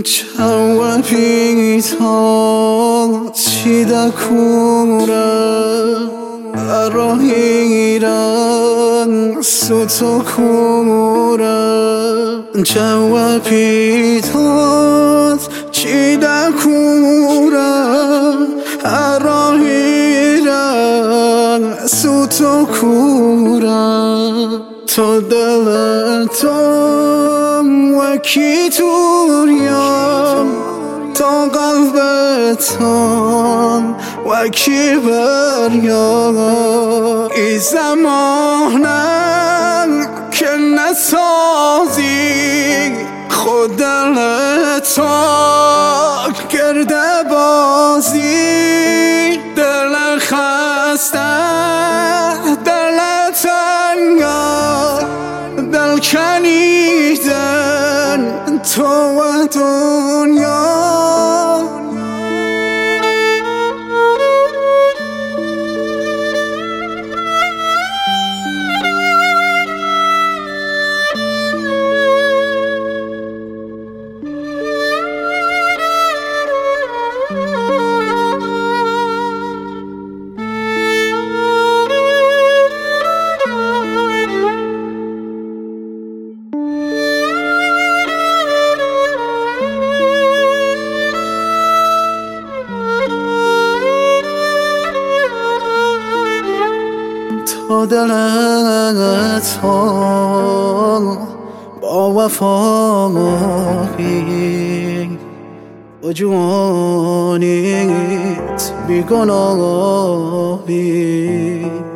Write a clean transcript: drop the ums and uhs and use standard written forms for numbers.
Chawapita chidakura Arohirang sutokura Chawapita chidakura Arohirang sutokura To dalatom wakituriam To qalbetom wakibaryam I zamanam که نسازی خود دلتا گرده بازی دل خسته دل تنگا دل کنیدن تو و دنیا تا دلت با وفایی با جوانیت بیگناهی